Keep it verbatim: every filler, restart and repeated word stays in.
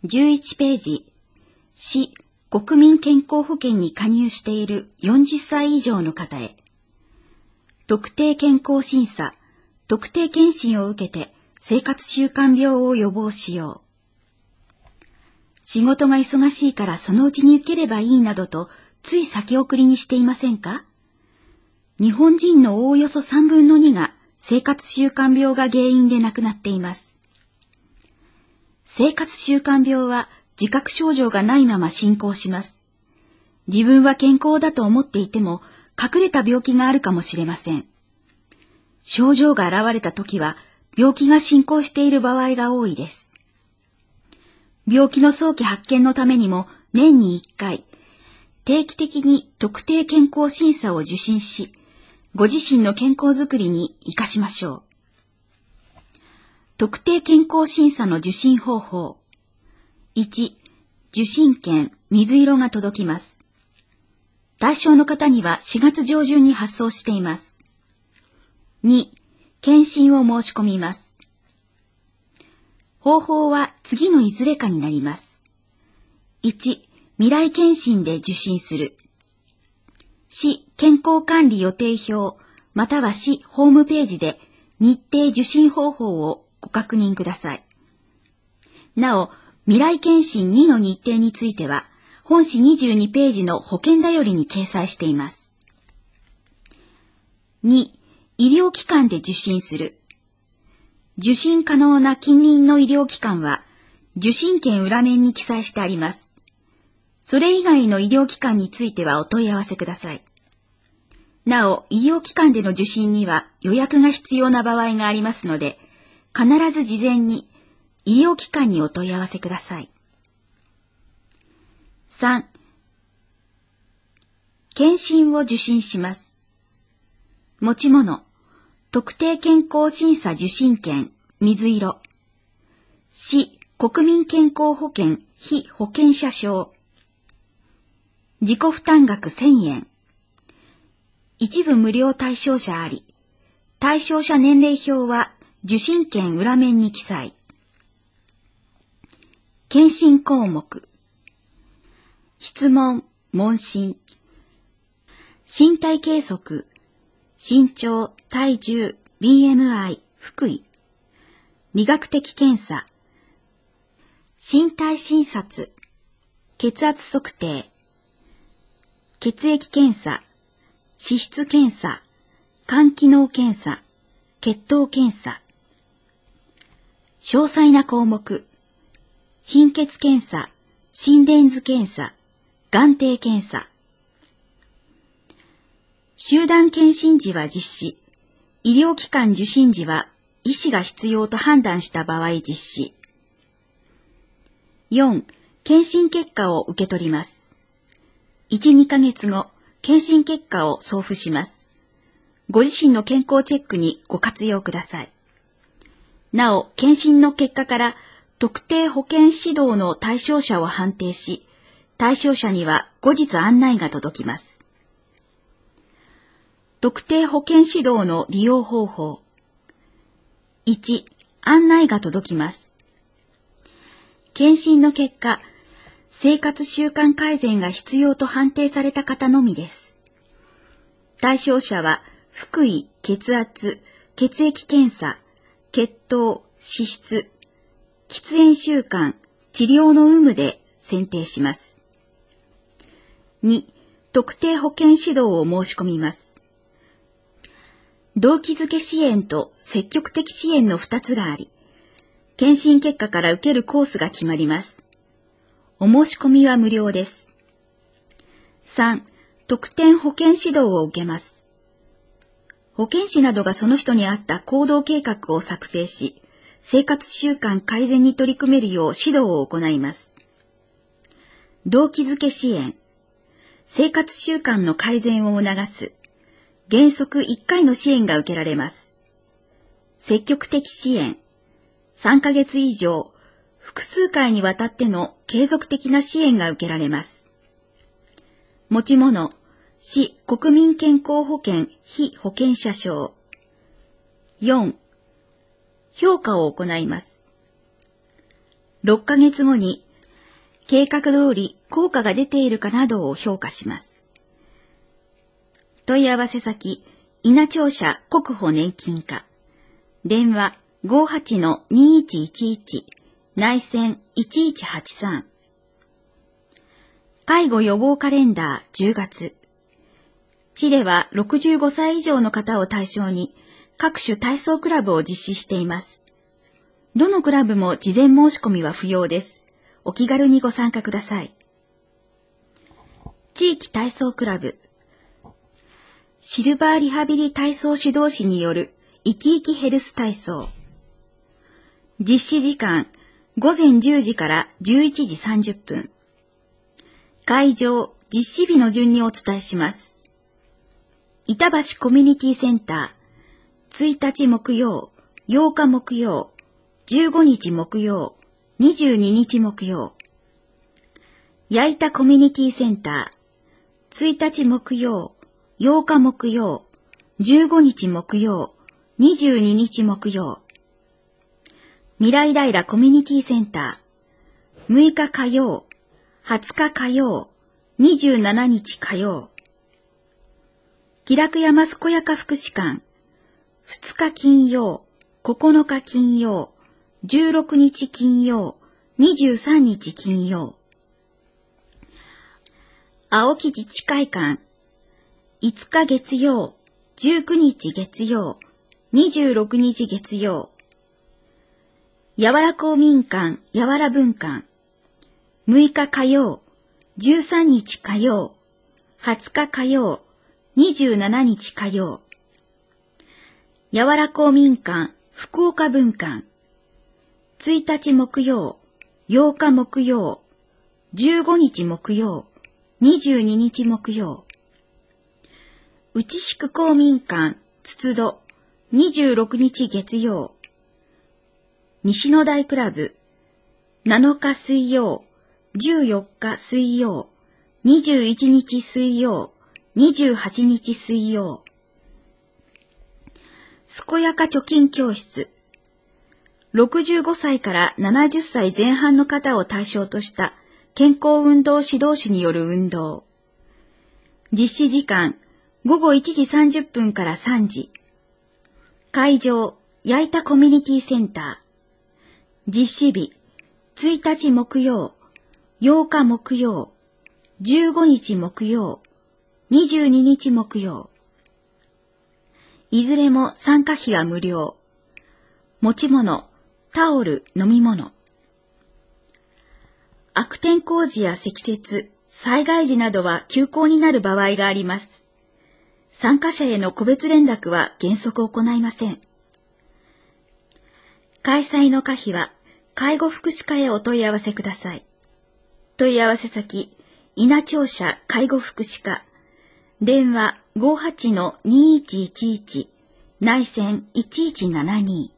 じゅういちページ、市国民健康保険に加入しているよんじゅっさい以上の方へ、特定健康審査、特定健診を受けて生活習慣病を予防しよう。仕事が忙しいからそのうちに受ければいいなどとつい先送りにしていませんか？日本人のおおよそさんぶんのにが生活習慣病が原因で亡くなっています。生活習慣病は自覚症状がないまま進行します。自分は健康だと思っていても隠れた病気があるかもしれません。症状が現れたときは病気が進行している場合が多いです。病気の早期発見のためにも年にいっかい、定期的に特定健康審査を受診し、ご自身の健康づくりに生かしましょう。特定健康審査の受診方法。いち、受診券水色が届きます。対象の方にはしがつ上旬に発送しています。に、検診を申し込みます。方法は次のいずれかになります。いち、未来検診で受診する。市健康管理予定表または市ホームページで日程受診方法をご確認ください。なお、未来検診にの日程については、本誌にじゅうにページの保険だよりに掲載しています。に、医療機関で受診する。受診可能な近隣の医療機関は、受診券裏面に記載してあります。それ以外の医療機関についてはお問い合わせください。なお、医療機関での受診には予約が必要な場合がありますので、必ず事前に医療機関にお問い合わせください。さん、検診を受診します。持ち物、特定健康審査受診券水色。市国民健康保険非保険者証。自己負担額せんえん。一部無料対象者あり。対象者年齢表は受診券裏面に記載。検診項目。質問、問診。身体計測。身長、体重、ビーエムアイ、腹囲。理学的検査。身体診察。血圧測定。血液検査。脂質検査。肝機能検査。血糖検査。詳細な項目。貧血検査。心電図検査。眼底検査。集団検診時は実施。医療機関受診時は医師が必要と判断した場合実施。よん、検診結果を受け取ります。いち、にかげつご、検診結果を送付します。ご自身の健康チェックにご活用ください。なお、検診の結果から特定保健指導の対象者を判定し、対象者には後日案内が届きます。特定保健指導の利用方法。いち、案内が届きます。検診の結果、生活習慣改善が必要と判定された方のみです。対象者は、腹囲、血圧、血液検査、血糖、脂質、喫煙習慣、治療の有無で選定します。に、特定保健指導を申し込みます。動機づけ支援と積極的支援のふたつがあり、検診結果から受けるコースが決まります。お申し込みは無料です。さん、特典保健指導を受けます。保健師などがその人に合った行動計画を作成し、生活習慣改善に取り組めるよう指導を行います。動機づけ支援、生活習慣の改善を促す。原則いっかいの支援が受けられます。積極的支援。さんかげつ以上、複数回にわたっての継続的な支援が受けられます。持ち物、市国民健康保険非保険者証。よん、評価を行います。ろっかげつごに計画通り効果が出ているかなどを評価します。問い合わせ先、稲庁舎国保年金課。電話 ごーはちのにいちいちいち 内線いちいちはちさん。介護予防カレンダーじゅうがつ。市ではろくじゅうごさい以上の方を対象に各種体操クラブを実施しています。どのクラブも事前申し込みは不要です。お気軽にご参加ください。地域体操クラブ。シルバーリハビリ体操指導士による生き生きヘルス体操。実施時間、ごぜんじゅうじからじゅういちじさんじゅっぷん。会場、実施日の順にお伝えします。板橋コミュニティセンター、ついたち木曜、ようか木曜、じゅうごにち木曜、にじゅうににち木曜。矢板コミュニティセンター、ついたち木曜、ようか木曜、じゅうごにち木曜、にじゅうににち木曜。未来平コミュニティセンター、むいか火曜、はつか火曜、にじゅうしちにち火曜。気楽山健やか福祉館、ふつか金曜、ここのか金曜、じゅうろくにち金曜、にじゅうさんにち金曜。青木自治会館、いつか月曜、じゅうくにち月曜、にじゅうろくにち月曜。やわら公民館、やわら文館、むいか火曜、じゅうさんにち火曜、はつか火曜、にじゅうしちにち火曜。やわら公民館、福岡文館、ついたち木曜、ようか木曜、じゅうごにち木曜、にじゅうににち木曜。内宿公民館、つつど、にじゅうろくにち月曜。西の台クラブ、なのか水曜、じゅうよっか水曜、にじゅういちにち水曜、にじゅうはちにち水曜。健やか貯金教室、ろくじゅうごさいからななじゅっさいぜん半の方を対象とした健康運動指導士による運動。実施時間、ごごいちじさんじゅっぷんからさんじ。会場、矢板コミュニティセンター。実施日、ついたち木曜、ようか木曜、じゅうごにち木曜、にじゅうににち木曜。いずれも参加費は無料。持ち物、タオル、飲み物。悪天候時や積雪、災害時などは休校になる場合があります。参加者への個別連絡は原則行いません。開催の可否は、介護福祉課へお問い合わせください。問い合わせ先、稲庁舎介護福祉課。電話 ごーはちのにいちいちいち 内線いちいちななに。